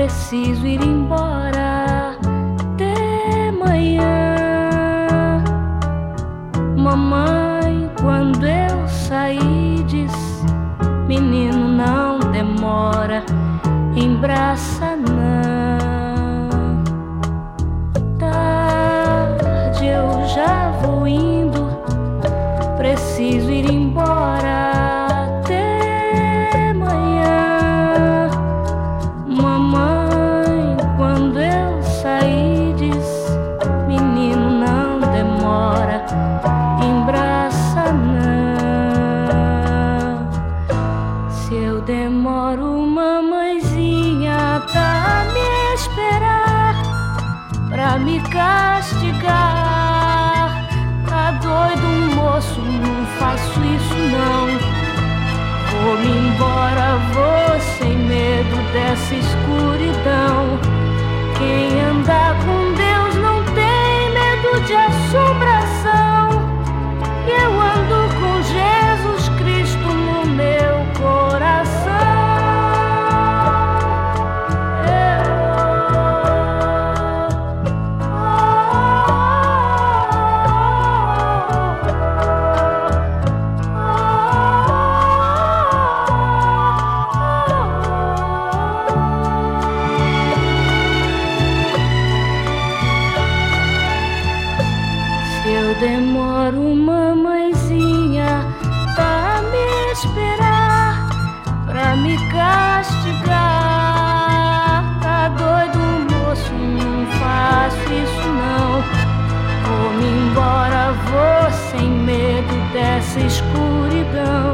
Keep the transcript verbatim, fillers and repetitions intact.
preciso ir embora de manhã. Mamãe, quando eu saí, diz: menino, não demora, embraça não. Tarde, eu já vou indo, preciso ir embora. Demoro, mamãezinha, tá me esperar pra me castigar. Tá doido, moço, não faço isso não. Vou-me embora, vou sem medo dessa escuridão. Quem anda com Deus não tem medo de assombração. E eu ando com Jesus Cristo no meu coração. Demoro, mamãezinha, tá a me esperar pra me castigar. Tá doido, moço, não faço isso não. Vou-me embora, vou sem medo dessa escuridão.